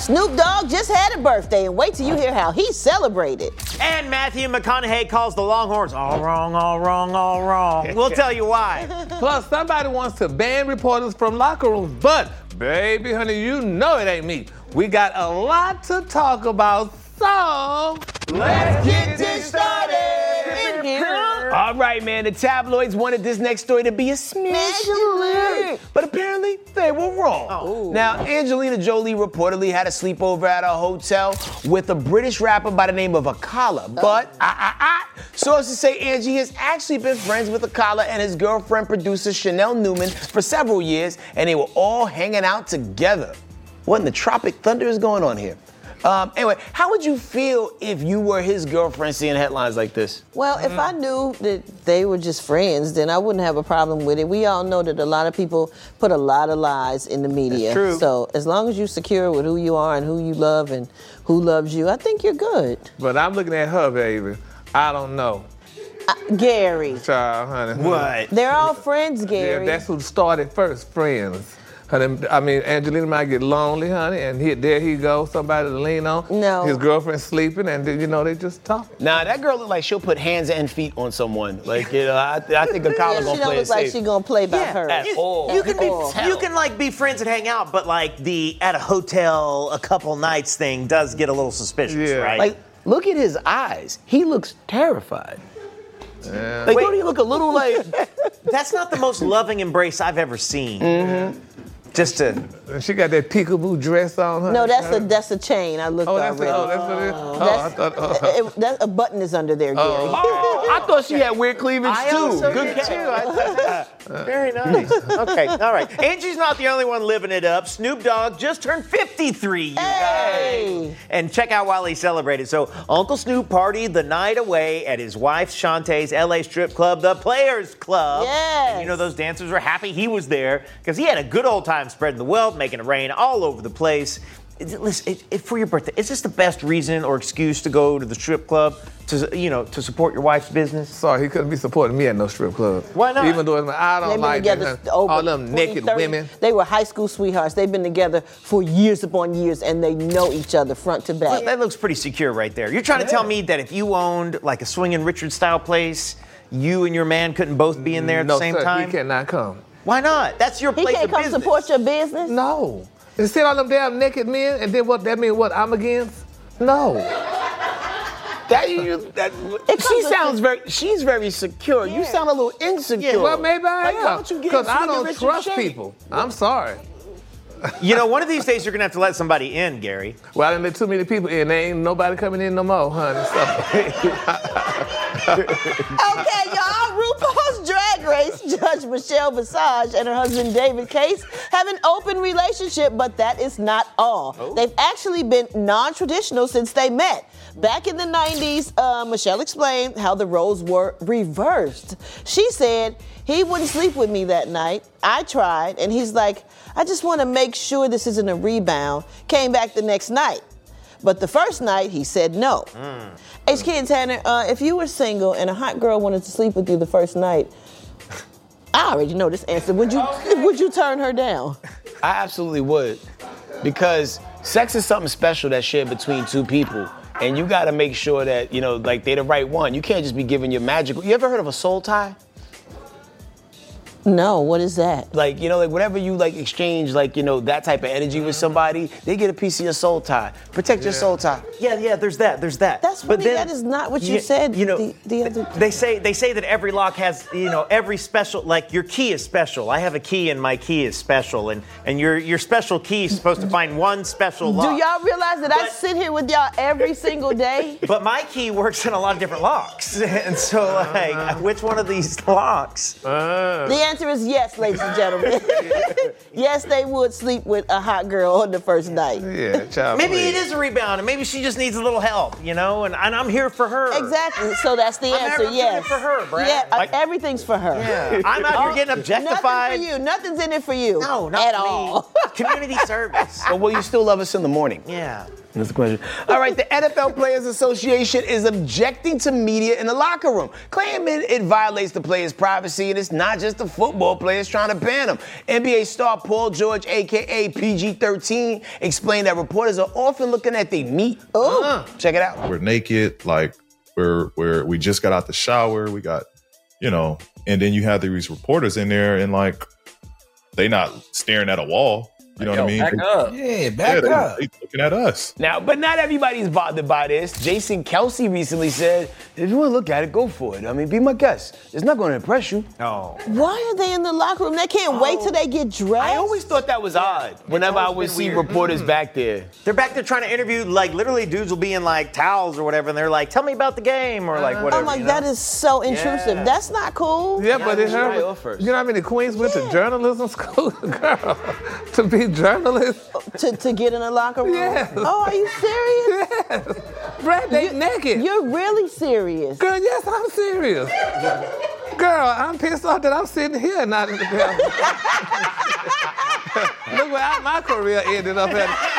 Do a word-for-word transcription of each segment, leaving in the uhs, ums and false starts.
Snoop Dogg just had a birthday, and wait till you hear how he celebrated. And Matthew McConaughey calls the Longhorns all wrong, all wrong, all wrong. We'll tell you why. Plus, somebody wants to ban reporters from locker rooms, but, baby, honey, you know it ain't me. We got a lot to talk about, so let's get this started. In here. All right, man, the tabloids wanted this next story to be a smidge alert, but apparently they were wrong. Oh. Now, Angelina Jolie reportedly had a sleepover at a hotel with a British rapper by the name of Akala, but ah, ah, ah, sources say Angie has actually been friends with Akala and his girlfriend, producer Chanel Newman, for several years, and they were all hanging out together. What in the Tropic Thunder is going on here? Um, anyway, how would you feel if you were his girlfriend seeing headlines like this? Well, if I knew that they were just friends, then I wouldn't have a problem with it. We all know that a lot of people put a lot of lies in the media. That's true. So as long as you're secure with who you are and who you love and who loves you, I think you're good. But I'm looking at her, baby. I don't know. Uh, Gary. Child, honey. What? They're all friends, Gary. Yeah, that's who started first, friends. Honey, I mean, Angelina might get lonely, honey, and he, there he goes, somebody to lean on. No. His girlfriend's sleeping, and, you know, they just talk. Nah, that girl look like she'll put hands and feet on someone. Like, you know, I, I think Akala yeah, gonna she don't play look it like safe. she gonna play by Yeah, her. at you, all. you can At be, all. you can like be friends and hang out, but like the at a hotel a couple nights thing does get a little suspicious, Yeah. right? Like, look at his eyes. He looks terrified. Yeah. Like, Wait. don't he look a little like... That's not the most loving embrace I've ever seen. Mm-hmm. Just to. And she got that peekaboo dress on, honey. No, that's a that's a chain. I looked Oh, that's, already. oh, that's what it is? Oh, I That's- thought... Oh. it- that- a button is under there, Gary. Oh, I thought she had weird cleavage, I too. also Good did catch. too. I- Very nice. Okay, all right. Angie's not the only one living it up. Snoop Dogg just turned fifty-three, you Hey! guys. And check out while he celebrated. So Uncle Snoop partied the night away at his wife Shantae's L A strip club, the Players Club. Yes. And you know those dancers were happy he was there because he had a good old time spreading the wealth, making it rain all over the place. Listen, it, it, for your birthday, is this the best reason or excuse to go to the strip club to, you know, to support your wife's business? Sorry, he couldn't be supporting me at no strip club. Why not? Even though it's like, I don't They've been like together that, over all them twenty, naked thirty women. They were high school sweethearts. They've been together for years upon years, and they know each other front to back. Well, that looks pretty secure right there. You're trying to tell me that if you owned like a swinging Richard style place, you and your man couldn't both be in there at no, the same sir, time? he cannot come. Why not? That's your He place can't of come business. support your business. No. And see all them damn naked men, and then what, that mean what, I'm against? No. That, you, that, she sounds very, she's very secure. You sound a little insecure. Yeah, Well, maybe I Like, why am. don't you get Because I swinging don't Richard trust shape? people. I'm sorry. You know, one of these days you're gonna have to let somebody in, Gary. Well, I didn't let too many people in. There ain't nobody coming in no more, honey. So. Okay, y'all. RuPaul's Drag Race judge Michelle Visage and her husband David Case have an open relationship, but that is not all. Oh. They've actually been non-traditional since they met. Back in the nineties, uh, Michelle explained how the roles were reversed. She said, he wouldn't sleep with me that night. I tried, and he's like, I just want to make sure this isn't a rebound. Came back the next night. But the first night, he said no. Mm. H. K. and Tanner, uh, if you were single and a hot girl wanted to sleep with you the first night, I already know this answer. Would you okay. would you turn her down? I absolutely would. Because sex is something special that's shared between two people. And you gotta make sure that, you know, like they're the right one. You can't just be giving your magical. You ever heard of a soul tie? No, what is that? Like, you know, like whenever you like exchange like, you know, that type of energy with somebody, they get a piece of your soul tie. Protect your soul tie. Yeah, yeah, there's that, there's that. That's funny, that is not what you y- said You know, the- the other day. they say they say that every lock has, you know, every special, like your key is special. I have a key and my key is special, and and your your special key is supposed to find one special lock. Do y'all realize that I But- sit here with y'all every single day? But my key works in a lot of different locks, and so like, which one of these locks? The answer is yes, ladies and gentlemen. Yes, they would sleep with a hot girl on the first night. Yeah, child. Maybe please. it is a rebound, and maybe she just needs a little help, you know, and, and I'm here for her. Exactly. So that's the I'm answer. advocating Yes. for her, Brad. Yeah, uh, Like- everything's for her. Yeah. I'm out here getting objectified. Nothing for you. Nothing's in it for you. No, not at me. all. Community service. But will you still love us in the morning? Yeah. That's the question. All right, the N F L Players Association is objecting to media in the locker room, claiming it violates the players' privacy, and it's not just the football players trying to ban them. N B A star Paul George, a k a. P G thirteen, explained that reporters are often looking at their meat. Oh, uh, check it out. We're naked, like we're, we're, we just got out the shower, we got, you know, and then you have these reporters in there and like, they not staring at a wall. You know Yo, what I mean? Back up. Yeah, back yeah, up. They, they looking at us. Now, but not everybody's bothered by this. Jason Kelsey recently said, if you want to look at it, go for it. I mean, be my guest. It's not going to impress you. Oh. Why are they in the locker room? They can't oh. wait till they get dressed. I always thought that was odd whenever I would see weird. reporters mm-hmm. back there. They're back there trying to interview, like, literally dudes will be in, like, towels or whatever, and they're like, tell me about the game or, like, whatever. I'm like, you know? that is so intrusive. Yeah. That's not cool. Yeah, yeah but it hurt. You know how many queens went yeah. to journalism school? Girl, to be journalists. To, to get in a locker room? Yes. Oh, are you serious? Yes. Brad, they you, naked. You're really serious. Girl, yes, I'm serious. Girl, I'm pissed off that I'm sitting here and not in the building. Look where my career ended up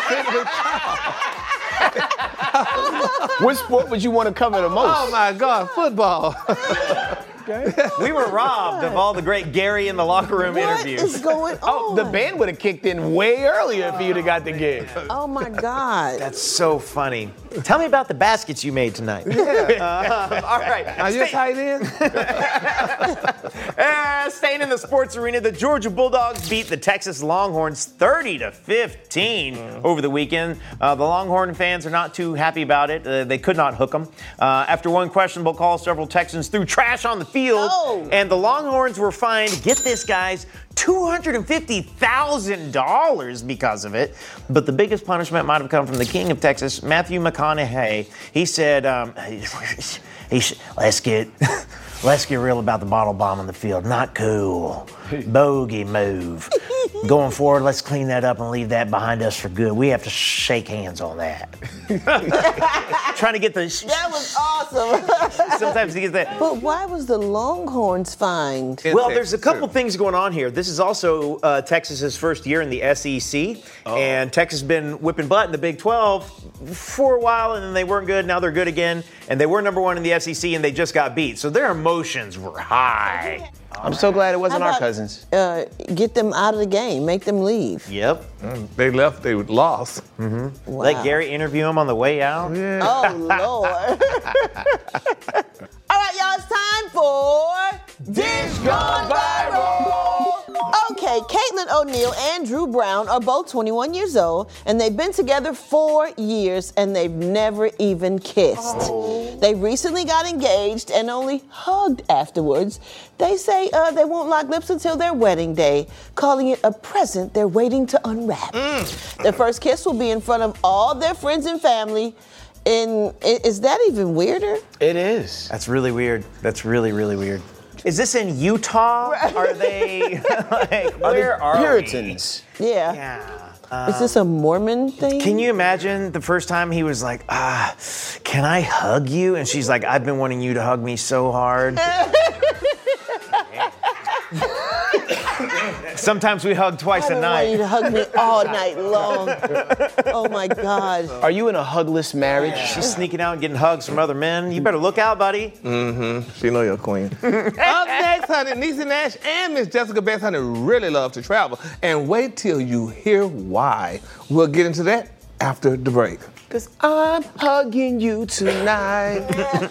at. What sport would you want to cover the most? Oh, my God, football. We were robbed of all the great Gary in the locker room what interviews. What is going on? Oh, the band would have kicked in way earlier if you'd have got the gig. Oh, my God. That's so funny. Tell me about the baskets you made tonight. Yeah. Uh, all right. Are you tight end? uh, staying in the sports arena, the Georgia Bulldogs beat the Texas Longhorns thirty to fifteen mm. over the weekend. Uh, the Longhorn fans are not too happy about it. Uh, they could not hook them. Uh, after one questionable call, several Texans threw trash on the field. Oh. And the Longhorns were fined, get this, guys, two hundred fifty thousand dollars because of it. But the biggest punishment might have come from the king of Texas, Matthew McConaughey. He said, um, he sh- let's get let's get real about the bottle bomb on the field. Not cool. Bogey move. Going forward, let's clean that up and leave that behind us for good. We have to shake hands on that. Trying to get the... Sh- that was awesome. Sometimes he gets that. But why was the Longhorns fined? Well, there's a couple things going on here. This is also uh, Texas's first year in the S E C. Oh. And Texas has been whipping butt in the Big twelve for a while, and then they weren't good. Now they're good again. And they were number one in the S E C, and they just got beat. So their emotions were high. I'm so glad it wasn't about, our cousins. Uh, get them out of the game. Make them leave. Yep. Mm, they left. They lost. Mm-hmm. Wow. Let Gary interview him on the way out. Yeah. Oh, Lord. All right, y'all. It's time for Dish Gone Viral. Okay, Caitlin O'Neal and Drew Brown are both twenty-one years old, and they've been together four years, and they've never even kissed. Oh. They recently got engaged and only hugged afterwards. They say uh, they won't lock lips until their wedding day, calling it a present they're waiting to unwrap. Mm. Their first kiss will be in front of all their friends and family. And is that even weirder? It is. That's really weird. That's really, really weird. Is this in Utah? Are they, like, where are Puritans? We? Yeah. Yeah. Um, is this a Mormon thing? Can you imagine the first time he was like, ah, can I hug you? And she's like, I've been wanting you to hug me so hard. Sometimes we hug twice I a night. I want you to hug me all night long. Oh, my God. Are you in a hugless marriage? Yeah. She's sneaking out and getting hugs from other men. You better look out, buddy. Mm-hmm. She know you're a queen. Up next, honey, Niecy Nash and Miss Jessica Betts, honey, really love to travel. And wait till you hear why. We'll get into that after the break. Cause I'm hugging you tonight.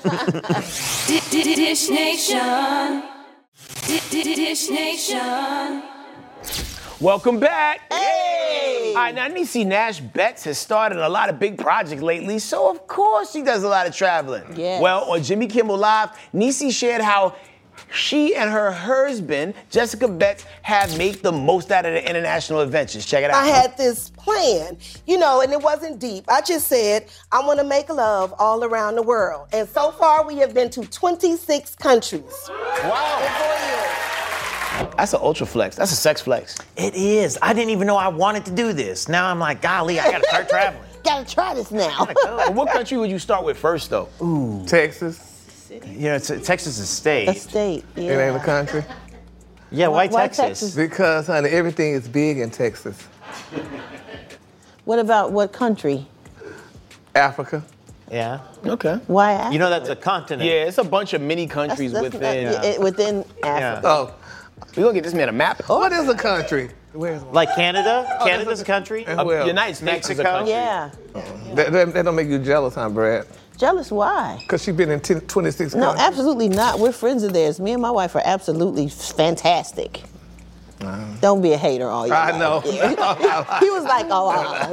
Dish Nation. Dish Nation. Welcome back. Hey! All right, now Niecy Nash Betts has started a lot of big projects lately, so of course she does a lot of traveling. Yes. Well, on Jimmy Kimmel Live, Niecy shared how she and her husband, Jessica Betts, have made the most out of their international adventures. Check it out. I had this plan, you know, and it wasn't deep. I just said, I want to make love all around the world. And so far, we have been to twenty-six countries. Wow. In four years. That's an ultra flex. That's a sex flex. It is. I didn't even know I wanted to do this. Now I'm like, golly, I got to start traveling. Gotta try this now. Well, what country would you start with first, though? Ooh. Texas. You know, it's, Texas is a state. A state, yeah. It ain't a country. Yeah, why, why Texas? Texas? Because, honey, everything is big in Texas. What about what country? Africa. Yeah. Okay. Why Africa? You know that's a continent. Yeah, it's a bunch of mini countries That's- that's- within. uh, it- within Africa. Oh, We gonna get this man a map. what is a country? Where is it? Like Canada? Oh, Canada's a country? Uh, well, United States is a Mexico? country. Yeah. That, that, that don't make you jealous, huh, Brad? Jealous? Why? Because she's been in ten, twenty-six No, countries. absolutely not. We're friends of theirs. Me and my wife are absolutely fantastic. Don't be a hater, all you. I know. He was like, oh,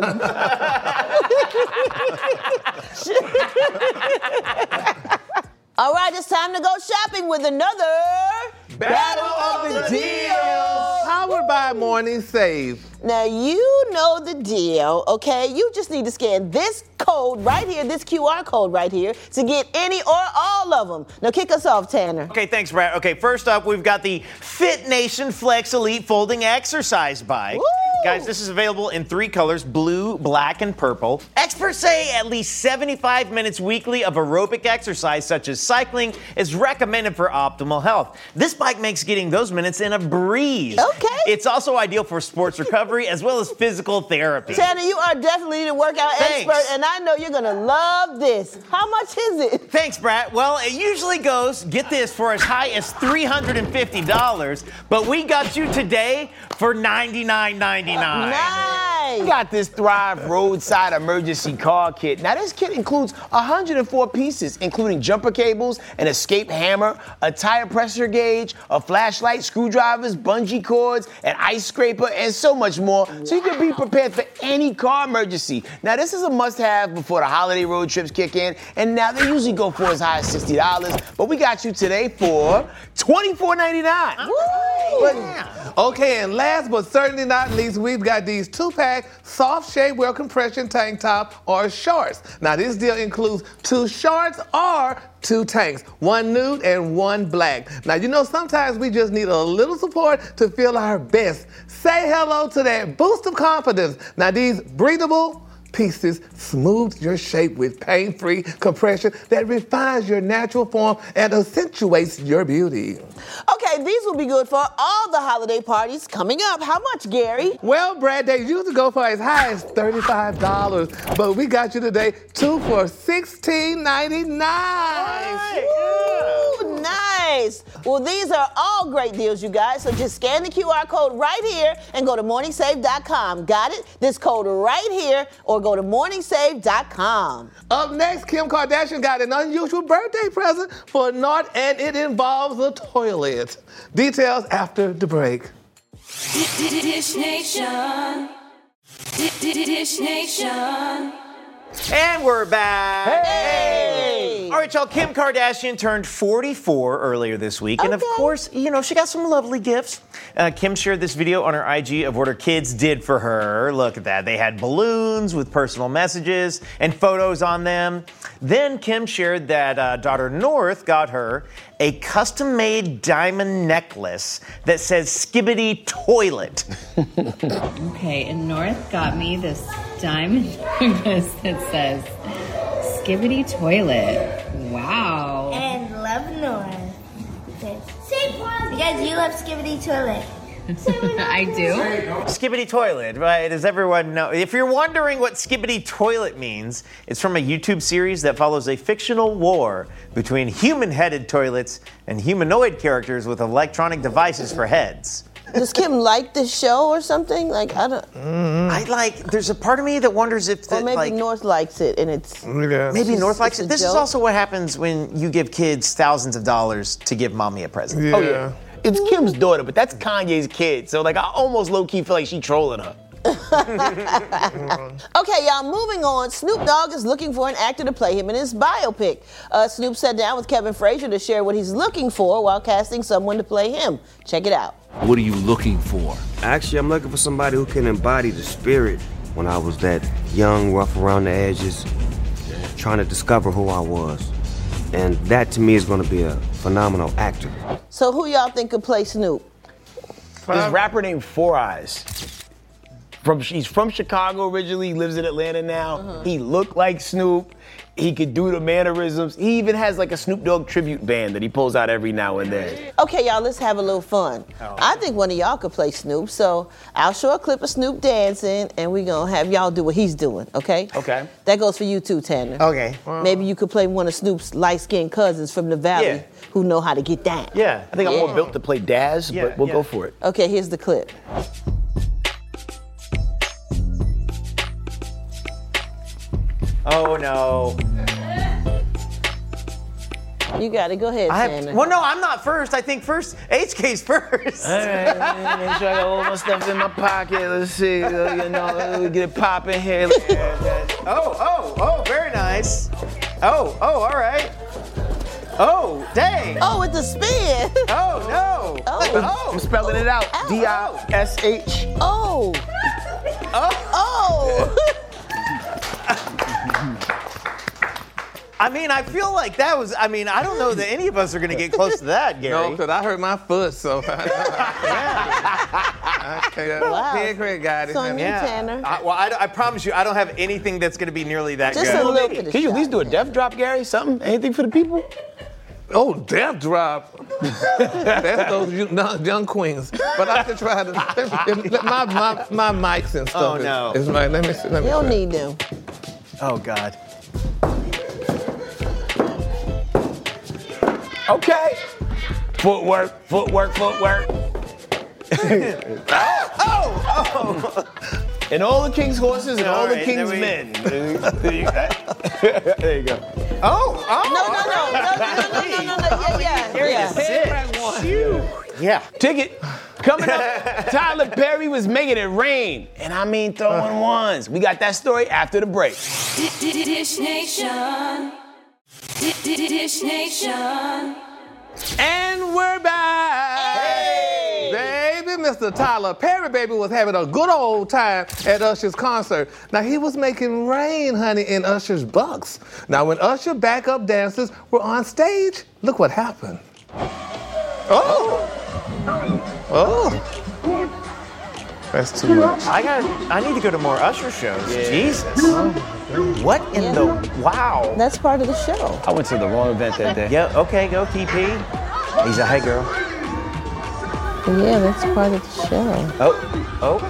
uh. All right, it's time to go shopping with another Battle of the Deals. Powered by Morning Save. Now, you know the deal, okay? You just need to scan this code right here, this Q R code right here, to get any or all of them. Now, kick us off, Tanner. Okay, thanks, Brad. Okay, first up, we've got the Fit Nation Flex Elite Folding Exercise Bike. Woo! Guys, this is available in three colors, blue, black, and purple. Experts say at least seventy-five minutes weekly of aerobic exercise, such as cycling, is recommended for optimal health. This bike makes getting those minutes in a breeze. Okay. It's also ideal for sports recovery as well as physical therapy. Tanner, you are definitely the workout Thanks. expert, and I know you're gonna love this. How much is it? Thanks, Brad. Well, it usually goes, get this, for as high as three hundred fifty dollars, but we got you today for ninety-nine ninety-nine. Nice. We got this Thrive Roadside Emergency Car Kit. Now, this kit includes one hundred four pieces, including jumper cables, an escape hammer, a tire pressure gauge, a flashlight, screwdrivers, bungee cords, an ice scraper, and so much more, so you can be prepared for any car emergency. Now, this is a must-have before the holiday road trips kick in, and now they usually go for as high as sixty dollars, but we got you today for twenty-four ninety-nine. Okay, and last but certainly not least, we've got these two-pack soft shapewear compression tank top or shorts. Now, this deal includes two shorts or two tanks, one nude and one black. Now, you know, sometimes we just need a little support to feel our best. Say hello to that boost of confidence. Now, these breathable pieces smooth your shape with pain-free compression that refines your natural form and accentuates your beauty. Okay, these will be good for all the holiday parties coming up. How much, Gary? Well, Brad, they used to go for as high as thirty-five dollars, but we got you today two for sixteen ninety-nine. Ooh, nice. Well, these are all great deals, you guys. So just scan the Q R code right here and go to morning save dot com. Got it? This code right here, or go to morning save dot com. Up next, Kim Kardashian got an unusual birthday present for North, and it involves a toilet. Details after the break. Dish Nation. Dish Nation. And we're back. Hey! All right, y'all. Kim Kardashian turned forty-four earlier this week. And of Okay. course, you know, she got some lovely gifts. Uh, Kim shared this video on her I G of what her kids did for her. Look at that. They had balloons with personal messages and photos on them. Then Kim shared that uh, daughter North got her a custom-made diamond necklace that says Skibbity Toilet. Okay, and North got me this diamond necklace that says Skibbity Toilet. Wow. And love North. Because you love Skibbity Toilet. I do. Skibbity Toilet, right? Does everyone know? If you're wondering what Skibbity Toilet means, it's from a YouTube series that follows a fictional war between human-headed toilets and humanoid characters with electronic devices for heads. Does Kim like this show or something? Like, I don't. I like, there's a part of me that wonders if Or the, maybe like, North likes it and it's. Yeah. maybe it's- North likes it's it. a This is joke. also what happens when you give kids thousands of dollars to give mommy a present. Yeah. Oh, yeah. It's Kim's daughter, but that's Kanye's kid. So, like, I almost low-key feel like she trolling her. Okay, y'all, moving on. Snoop Dogg is looking for an actor to play him in his biopic. Uh, Snoop sat down with Kevin Frazier to share what he's looking for while casting someone to play him. Check it out. What are you looking for? Actually, I'm looking for somebody who can embody the spirit when I was that young, rough around the edges, trying to discover who I was. And that, to me, is going to be a phenomenal actor. So who y'all think could play Snoop? This rapper named Four Eyes. From, he's from Chicago originally, lives in Atlanta now. Uh-huh. He looked like Snoop. He could do the mannerisms. He even has like a Snoop Dogg tribute band that he pulls out every now and then. Okay, y'all, let's have a little fun. Oh. I think one of y'all could play Snoop, so I'll show a clip of Snoop dancing, and we're going to have y'all do what he's doing, okay? Okay. That goes for you too, Tanner. Okay. Maybe you could play one of Snoop's light-skinned cousins from the Valley Yeah. who know how to get down. Yeah. I think I'm Yeah. more built to play Daz, Yeah, but we'll yeah. go for it. Okay, here's the clip. Oh, no. You got it. Go ahead, I Tanner. have, well, no, I'm not first. I think first. H K's first. All right, let me make sure I got all my stuff in my pocket. Let's see, uh, you know, we get it popping here. Oh, oh, oh, very nice. Oh, oh, all right. Oh, dang. Oh, with the spin. Oh, no. Oh. I'm spelling it out. Ow. D I S H. Oh. Oh. Oh. I mean, I feel like that was, I mean, I don't know that any of us are going to get close to that, Gary. No, because I hurt my foot, so. Okay, Wow. Head Craig got it. It's on you, Yeah. Tanner. I, well, I, I promise you, I don't have anything that's going to be nearly that Just good. a little bit of Can you at shot. least do a death drop, Gary? Something? Anything for the people? Oh, death drop. That's those young, young queens. But I can try to. My, my, my mics and stuff. Oh, is- no. Is my, let me see. Let me You don't try. need them. Oh, God. Okay. Footwork, footwork, footwork. Oh, oh. And all the king's horses and all, All the right, king's then we- men. There you go. Oh, oh. No, no, no, no, no, no, no, no, no. Yeah, yeah, yeah. Sit. Yeah. Ticket. Coming up, Tyler Perry was making it rain. And I mean throwing ones. We got that story after the break. Dish Nation. Dish Nation. And we're back. Hey. Baby, Mister Tyler Perry, baby, was having a good old time at Usher's concert. Now, he was making rain, honey, in Usher's Bucks. Now, when Usher backup dancers were on stage, look what happened. Oh. Oh. That's too much. I got. I need to go to more Usher shows. Jesus. What in Yeah. the wow? That's part of the show. I went to the wrong event that day. Yeah. Okay. Go T P. He's a hey girl. Yeah, that's part of the show. Oh. Oh.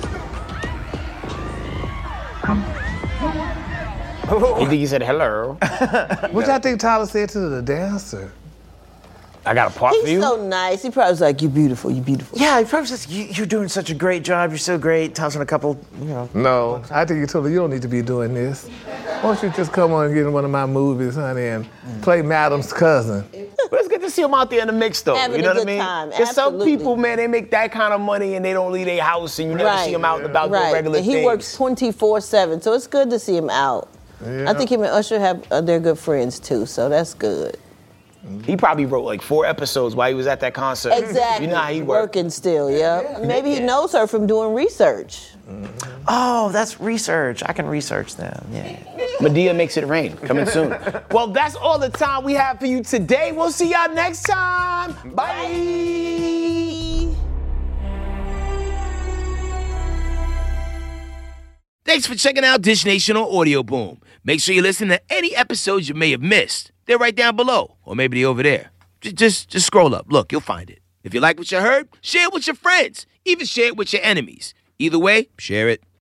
You think he said hello? What y'all think Tyler said to the dancer? I got a part for He's you. so nice. He probably was like, "You beautiful, you beautiful." Yeah. He probably says you, you're doing such a great job. You're so great. Tells him a couple. You know. No, I think you told her you don't need to be doing this. Why don't you just come on and get in one of my movies, honey, and play Madam's cousin? But it's good to see him out there in the mix, though. Having you know a what I good mean? time, There's some absolutely. people, man, they make that kind of money and they don't leave their house and you never Right. see them out and about doing Right. regular And he things. works twenty-four seven, so it's good to see him out. Yeah. I think him and Usher have uh, they're good friends too, so that's good. He probably wrote like four episodes while he was at that concert. Exactly. You know how he works. Working still, yeah. Maybe he knows her from doing research. Oh, that's research. I can research them. Yeah. Medea Makes It Rain, coming soon. Well, that's all the time we have for you today. We'll see y'all next time. Bye. Thanks for checking out Dish Nation on Audio Boom. Make sure you listen to any episodes you may have missed. They're right down below, or maybe they're over there. Just, just, just scroll up. Look, you'll find it. If you like what you heard, share it with your friends. Even share it with your enemies. Either way, share it.